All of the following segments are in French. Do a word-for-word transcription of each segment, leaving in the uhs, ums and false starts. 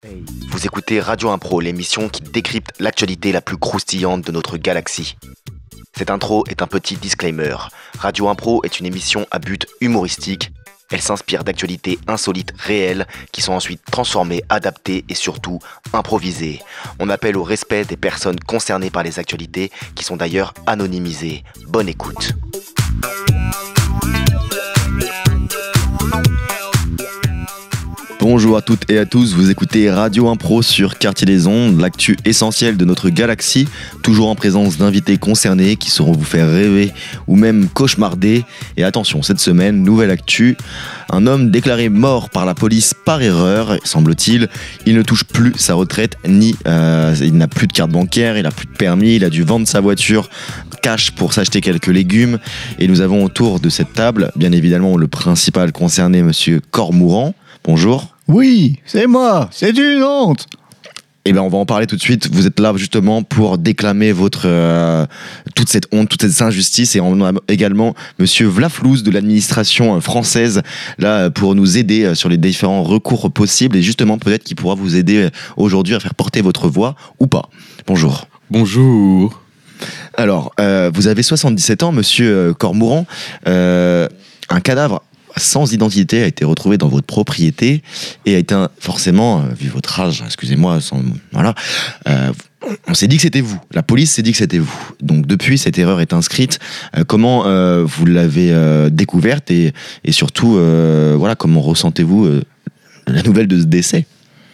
Vous écoutez Radio Impro, l'émission qui décrypte l'actualité la plus croustillante de notre galaxie. Cette intro est un petit disclaimer. Radio Impro est une émission à but humoristique. Elle s'inspire d'actualités insolites réelles qui sont ensuite transformées, adaptées et surtout improvisées. On appelle au respect des personnes concernées par les actualités qui sont d'ailleurs anonymisées. Bonne écoute. Bonjour à toutes et à tous, vous écoutez Radio Impro sur Quartier des Ondes, l'actu essentielle de notre galaxie, toujours en présence d'invités concernés qui sauront vous faire rêver ou même cauchemarder. Et attention, cette semaine, nouvelle actu, un homme déclaré mort par la police par erreur, semble-t-il. Il ne touche plus sa retraite, ni euh, il n'a plus de carte bancaire, il n'a plus de permis, il a dû vendre sa voiture cash pour s'acheter quelques légumes. Et nous avons autour de cette table, bien évidemment, le principal concerné, monsieur Cormourant. Bonjour. Oui, c'est moi, c'est une honte. Eh bien, on va en parler tout de suite. Vous êtes là justement pour déclamer votre euh, toute cette honte, toute cette injustice, et on a également Monsieur Vlaflouz de l'administration française là pour nous aider sur les différents recours possibles, et justement peut-être qu'il pourra vous aider aujourd'hui à faire porter votre voix ou pas. Bonjour. Bonjour. Alors, euh, vous avez soixante-dix-sept ans, Monsieur Cormourant. Euh, un cadavre sans identité a été retrouvé dans votre propriété et a été forcément, vu votre âge, excusez-moi, sans, voilà, euh, on s'est dit que c'était vous. La police s'est dit que c'était vous. Donc depuis, cette erreur est inscrite. Euh, comment euh, vous l'avez euh, découverte et, et surtout, euh, voilà, comment ressentez-vous euh, la nouvelle de ce décès ?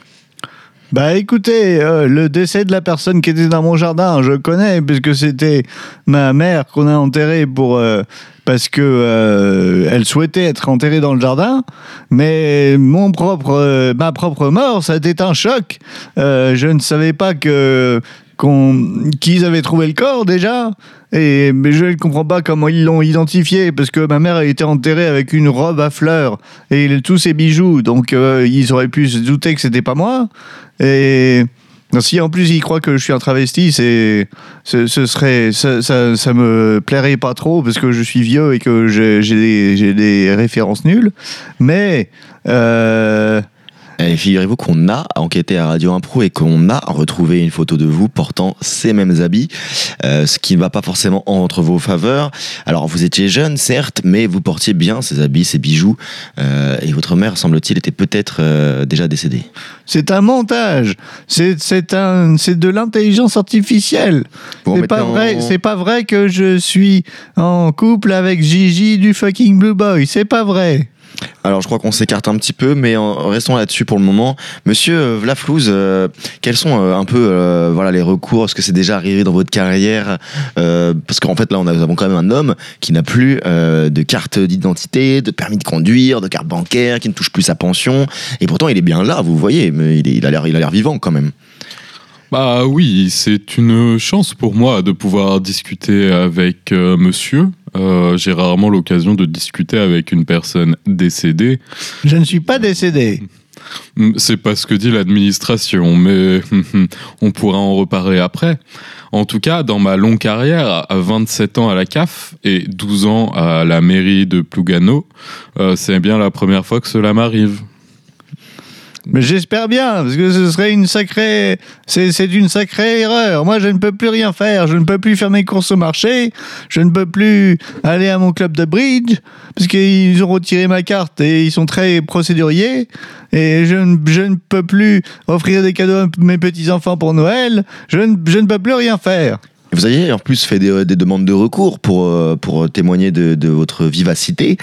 Bah écoutez, euh, le décès de la personne qui était dans mon jardin, je connais, puisque c'était ma mère qu'on a enterrée pour, euh, parce que euh, elle souhaitait être enterrée dans le jardin, mais mon propre, euh, ma propre mort, ça a été un choc. Euh, je ne savais pas que qu'on, qu'ils avaient trouvé le corps déjà, et mais je ne comprends pas comment ils l'ont identifié, parce que ma mère a été enterrée avec une robe à fleurs et tous ses bijoux, donc euh, ils auraient pu se douter que c'était pas moi. Et si en plus ils croient que je suis un travesti, c'est, ce, ce serait, ça, ça, ça me plairait pas trop, parce que je suis vieux et que j'ai, j'ai, des, j'ai des références nulles, mais euh, Et figurez-vous qu'on a enquêté à Radio Impro et qu'on a retrouvé une photo de vous portant ces mêmes habits, euh, ce qui ne va pas forcément entre vos faveurs. Alors vous étiez jeune, certes, mais vous portiez bien ces habits, ces bijoux, euh, et votre mère, semble-t-il, était peut-être euh, déjà décédée. C'est un montage, c'est, c'est, un, c'est de l'intelligence artificielle. Vous c'est, pas en... vrai, c'est pas vrai que je suis en couple avec Gigi du fucking Blue Boy, c'est pas vrai. Alors je crois qu'on s'écarte un petit peu, mais en, restons là-dessus pour le moment. Monsieur Vlaflouz, euh, quels sont euh, un peu euh, voilà, les recours ? Est-ce que c'est déjà arrivé dans votre carrière ? euh, Parce qu'en fait là, on a, nous avons quand même un homme qui n'a plus euh, de carte d'identité, de permis de conduire, de carte bancaire, qui ne touche plus sa pension, et pourtant il est bien là, vous voyez, mais il, est, il, a, l'air, il a l'air vivant quand même. Bah oui, c'est une chance pour moi de pouvoir discuter avec euh, monsieur. Euh, j'ai rarement l'occasion de discuter avec une personne décédée. Je ne suis pas décédé. C'est pas ce que dit l'administration, mais on pourra en reparler après. En tout cas, dans ma longue carrière, à vingt-sept ans à la C A F et douze ans à la mairie de Plougano, euh, c'est bien la première fois que cela m'arrive. Mais j'espère bien, parce que ce serait une sacrée... C'est, c'est une sacrée erreur. Moi, je ne peux plus rien faire. Je ne peux plus faire mes courses au marché. Je ne peux plus aller à mon club de bridge, parce qu'ils ont retiré ma carte et ils sont très procéduriers. Et je ne, je ne peux plus offrir des cadeaux à mes petits-enfants pour Noël. Je ne, je ne peux plus rien faire. Vous avez en plus fait des, des demandes de recours pour, pour témoigner de, de votre vivacité,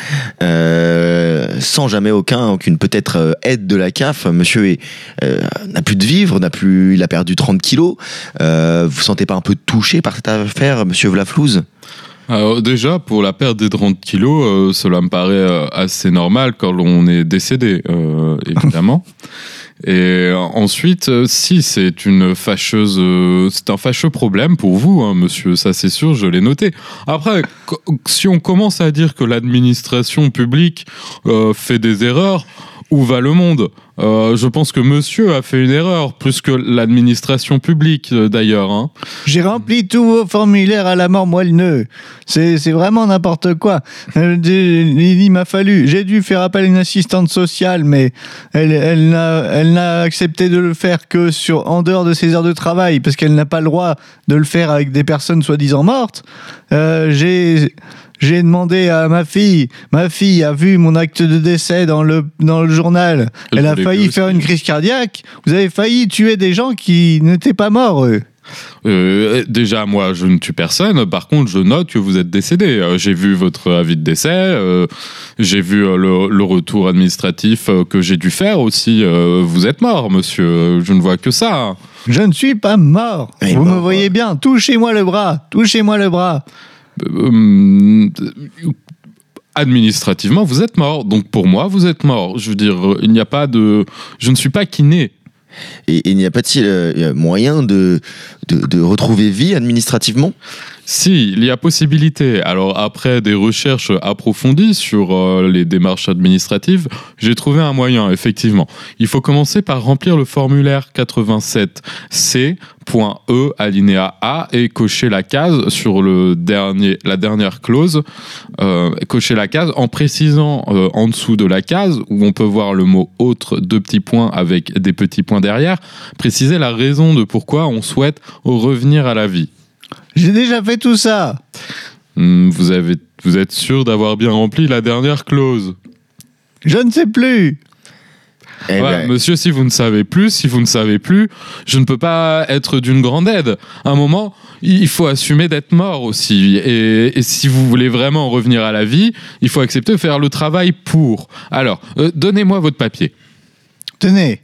euh, sans jamais aucun, aucune peut-être aide de la C A F. Monsieur est, euh, n'a plus de vivre, n'a plus, il a perdu trente kilos. Euh, vous ne vous sentez pas un peu touché par cette affaire, monsieur Vlaflouz ? Alors déjà, pour la perte des trente kilos, euh, cela me paraît euh, assez normal quand l'on est décédé, euh, évidemment. Et ensuite, euh, si c'est une fâcheuse, euh, c'est un fâcheux problème pour vous, hein, monsieur, ça c'est sûr, je l'ai noté. Après, si on commence à dire que l'administration publique euh, fait des erreurs, où va le monde ? Euh, je pense que monsieur a fait une erreur, plus que l'administration publique euh, d'ailleurs. Hein. J'ai rempli tous vos formulaires à la mort moelle-neu. C'est, c'est vraiment n'importe quoi. Euh, il m'a fallu, j'ai dû faire appel à une assistante sociale, mais elle, elle, n'a, elle n'a accepté de le faire que sur, en dehors de ses heures de travail, parce qu'elle n'a pas le droit de le faire avec des personnes soi-disant mortes. Euh, j'ai... J'ai demandé à ma fille, ma fille a vu mon acte de décès dans le, dans le journal. Elle, Elle a failli faire une crise cardiaque. Vous avez failli tuer des gens qui n'étaient pas morts, eux. Euh, déjà, moi, je ne tue personne. Par contre, je note que vous êtes décédé. Euh, j'ai vu votre avis de décès. Euh, j'ai vu euh, le, le retour administratif euh, que j'ai dû faire aussi. Euh, vous êtes mort, monsieur. Je ne vois que ça. Je ne suis pas mort. Et vous bon, me voyez bien. Touchez-moi le bras. Touchez-moi le bras. Euh, administrativement, vous êtes mort. Donc pour moi, vous êtes mort. Je veux dire, il n'y a pas de... Je ne suis pas kiné. Et il n'y a pas-t-il euh, moyen de, de, de retrouver vie administrativement ? Si, il y a possibilité. Alors après des recherches approfondies sur euh, les démarches administratives, j'ai trouvé un moyen, effectivement. Il faut commencer par remplir le formulaire quatre-vingt-sept C point E alinéa A et cocher la case sur le dernier, la dernière clause, euh, cocher la case en précisant euh, en dessous de la case où on peut voir le mot autre, deux petits points avec des petits points derrière, préciser la raison de pourquoi on souhaite revenir à la vie. J'ai déjà fait tout ça. Vous, avez, vous êtes sûr d'avoir bien rempli la dernière clause ? Je ne sais plus. Eh ouais, ben... Monsieur, si vous ne savez plus, si vous ne savez plus, je ne peux pas être d'une grande aide. À un moment, il faut assumer d'être mort aussi. Et, et si vous voulez vraiment revenir à la vie, il faut accepter de faire le travail pour. Alors, euh, donnez-moi votre papier. Tenez.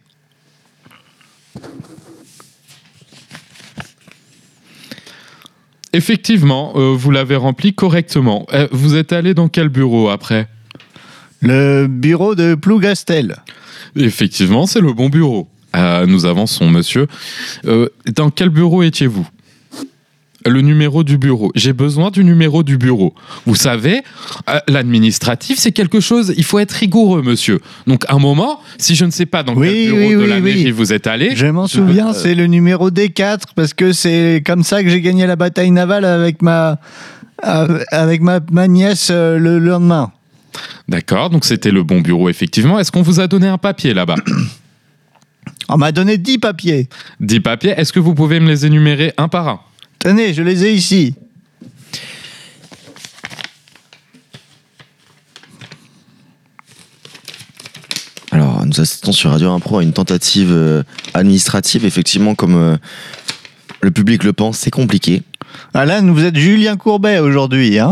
Effectivement, euh, vous l'avez rempli correctement. Euh, vous êtes allé dans quel bureau après ? Le bureau de Plougastel. Effectivement, c'est le bon bureau. Euh, nous avançons, monsieur. Euh, dans quel bureau étiez-vous ? Le numéro du bureau. J'ai besoin du numéro du bureau. Vous savez, euh, l'administratif, c'est quelque chose... Il faut être rigoureux, monsieur. Donc, à un moment, si je ne sais pas dans oui, quel bureau oui, de oui, la mairie oui. vous êtes allé... Je m'en souviens, euh... c'est le numéro D quatre, parce que c'est comme ça que j'ai gagné la bataille navale avec ma, avec ma, ma nièce euh, le lendemain. D'accord, donc c'était le bon bureau, effectivement. Est-ce qu'on vous a donné un papier là-bas ? On m'a donné dix papiers. dix papiers, est-ce que vous pouvez me les énumérer un par un ? Tenez, je les ai ici. Alors, nous assistons sur Radio Impro à une tentative euh, administrative. Effectivement, comme euh, le public le pense, c'est compliqué. Alan, vous êtes Julien Courbet aujourd'hui, hein ?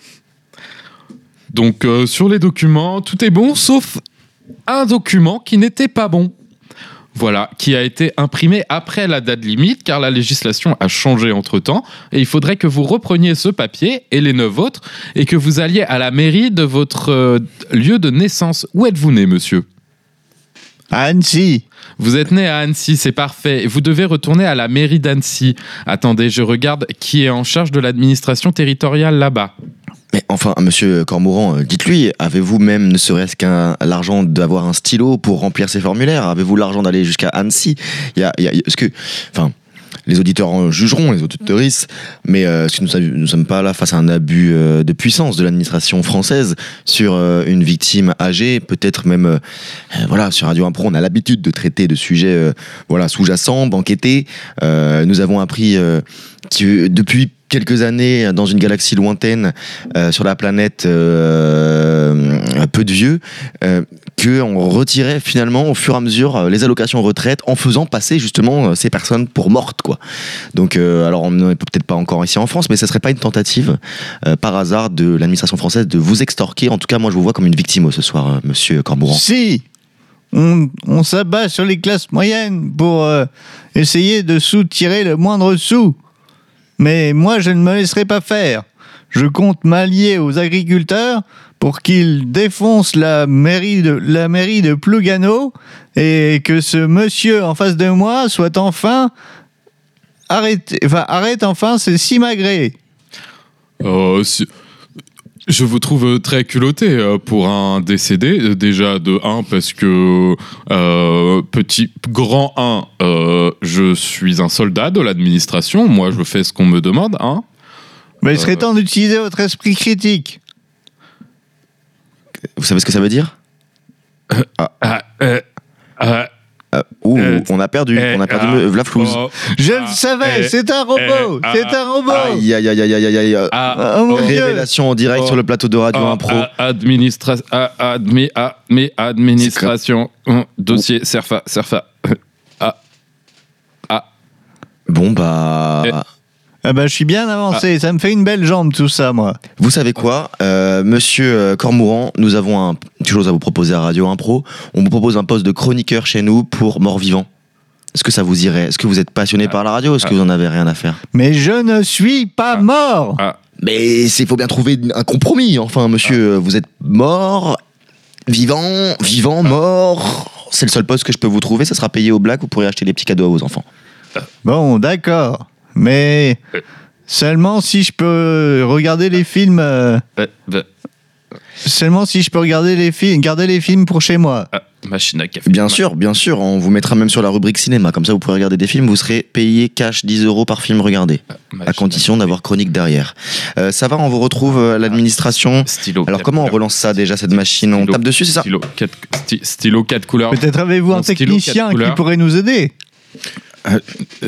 Donc, euh, sur les documents, tout est bon, sauf un document qui n'était pas bon. Voilà, qui a été imprimé après la date limite, car la législation a changé entre-temps, et il faudrait que vous repreniez ce papier et les neuf autres, et que vous alliez à la mairie de votre euh, lieu de naissance. Où êtes-vous né, monsieur ? À Annecy. Vous êtes né à Annecy, c'est parfait. Vous devez retourner à la mairie d'Annecy. Attendez, je regarde qui est en charge de l'administration territoriale là-bas. Mais enfin, monsieur Cormorant, dites-lui, avez-vous même ne serait-ce qu'un l'argent d'avoir un stylo pour remplir ces formulaires ? Avez-vous l'argent d'aller jusqu'à Annecy ? Il y a, il y a, est-ce que, enfin, les auditeurs jugeront, les auditeuristes, mais euh, est-ce que nous ne sommes pas là face à un abus euh, de puissance de l'administration française sur euh, une victime âgée, peut-être même, euh, voilà, sur Radio Impro, on a l'habitude de traiter de sujets, euh, voilà, sous-jacents, banquetés. Euh, nous avons appris euh, que depuis quelques années, dans une galaxie lointaine, euh, sur la planète euh, peu de vieux, euh, qu'on retirait finalement au fur et à mesure les allocations retraite en faisant passer justement ces personnes pour mortes, quoi. Donc, euh, alors on n'est peut-être pas encore ici en France, mais ça serait pas une tentative euh, par hasard de l'administration française de vous extorquer. En tout cas, moi je vous vois comme une victime ce soir, euh, monsieur Cormorant. Si on, on s'abat sur les classes moyennes pour euh, essayer de soutirer le moindre sou. Mais moi, je ne me laisserai pas faire. Je compte m'allier aux agriculteurs pour qu'ils défoncent la mairie de, la mairie de Plougano et que ce monsieur en face de moi soit enfin arrêté, enfin, arrête enfin ces simagrées. Euh, si... Je vous trouve très culotté euh, pour un décédé. Euh, Déjà de un parce que euh, petit grand un, euh, je suis un soldat de l'administration. Moi, je fais ce qu'on me demande. Hein. Mais il serait temps d'utiliser votre esprit critique. Vous savez ce que ça veut dire? Ah, euh, euh, Euh, ouh, Euh, on a perdu, euh, on a perdu ah, me- Vlaflouz. oh, Je ah, le savais, euh, c'est un robot, euh, c'est ah, un robot. Aïe, aïe, aïe, aïe, aïe, aïe, aïe. ah, Oh mon oh, Dieu. Révélation en direct Oh. sur le plateau de Radio oh, Impro. ah, administra- ah, admi- ah, mais administration, hum, dossier, Serfa, Serfa. Ah, ah, Bon, bah. Eh. Ah bah, je suis bien avancé, ça me fait une belle jambe tout ça, moi. Vous savez quoi, euh, monsieur euh, Cormourant, nous avons un, quelque chose à vous proposer à Radio Impro. On vous propose un poste de chroniqueur chez nous pour Mort-Vivant. Est-ce que ça vous irait? Est-ce que vous êtes passionné par la radio? Est-ce que vous en avez rien à faire? Mais je ne suis pas Ah. mort. ah. Mais il faut bien trouver un compromis. Enfin, monsieur, vous êtes mort, vivant, vivant, mort. C'est le seul poste que je peux vous trouver. Ça sera payé au black. Vous pourrez acheter des petits cadeaux à vos enfants. Bon, d'accord. Mais seulement si je peux regarder les films. euh, Euh, bah, Seulement si je peux regarder les films, garder les films pour chez moi. ah, machine à café. Bien sûr, bien sûr. On vous mettra même sur la rubrique cinéma. Comme ça, vous pourrez regarder des films. Vous serez payé cash dix euros par film regardé. Machine À condition d'avoir chronique derrière. Euh, ça va, on vous retrouve euh, à l'administration. Stylo. Alors, quatre comment on couleurs. relance ça déjà, cette machine? On Stylo. tape dessus, c'est ça? Stylo quatre, sti- stylo quatre couleurs. Peut-être avez-vous Mon un stylo, technicien quatre qui couleurs. pourrait nous aider. Euh,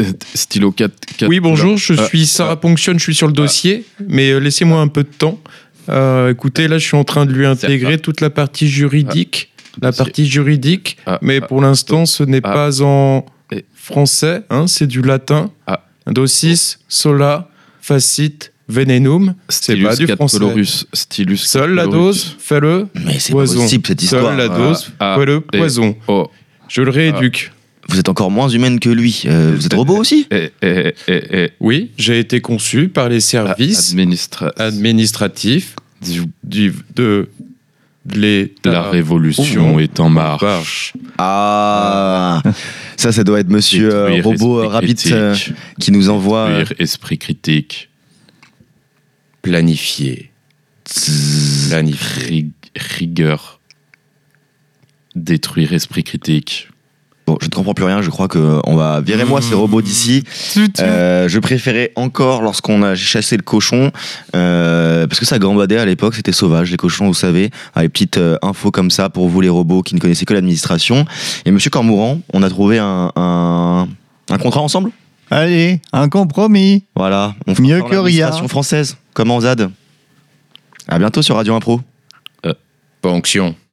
stylo quatre, quatre Oui, bonjour, je couleurs. suis Euh, Sarah euh, Ponction, je suis sur le dossier, mais euh, laissez-moi un peu de temps. Euh, écoutez, là, je suis en train de lui intégrer Certes. toute la partie juridique, la dossier. partie juridique, Ah, mais ah, pour l'instant, ce n'est ah, pas en et- français, hein, c'est du latin. Ah. Dosis, sola, facit, venenum, c'est Stylus pas du quatre français. colorus. Stylus Seule la quatre colorus. dose, fais-le, Mais c'est pas poison. possible, cette histoire. Seule la Euh, dose, ah, fais-le, et- poison. Oh. Je le rééduque. Vous êtes encore moins humaine que lui. Euh, vous êtes robot aussi? Et, et, et, et, Oui, j'ai été conçu par les services administra- administratifs du, du- de, de l'État. La révolution Oh. est en marche. Ah, ça, ça doit être monsieur euh, Détruire robot euh, esprit rapide euh, critique. qui nous envoie. euh, Détruire esprit critique. Planifié. zzz. Planifié. Rig- rigueur. Détruire esprit critique. Bon, je ne comprends plus rien. Je crois que on va virer moi ces robots d'ici. Euh, je préférais encore lorsqu'on a chassé le cochon, euh, parce que ça gambadait à l'époque, c'était sauvage les cochons, vous savez. Ah, les petites euh, infos comme ça pour vous les robots qui ne connaissaient que l'administration. Et monsieur Cormourant, on a trouvé un, un, un contrat ensemble. Allez, un compromis. Voilà, on fait Mieux encore que rien. l'administration française. Comment Zad? À bientôt sur Radio Impro. Ponction.